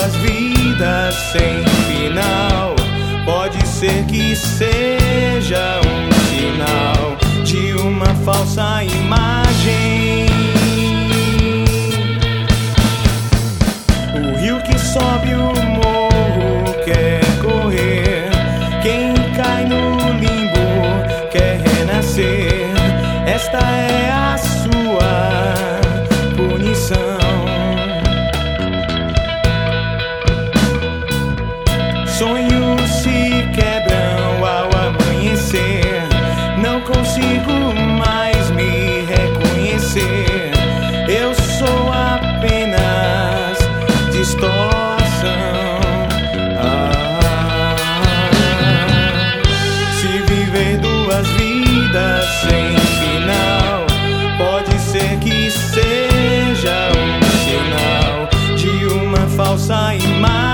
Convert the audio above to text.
duas vidas sem final. Pode ser que seja um sinal de uma falsa imagem. O rio que sobe o morro quer correr, quem cai no limbo quer renascer. Esta é a sua punição. Sonhos se quebram ao amanhecer, não consigo mais me reconhecer. Eu sou apenas distorção. Se viver duas vidas sem final, pode ser que seja um sinal de uma falsa imagem.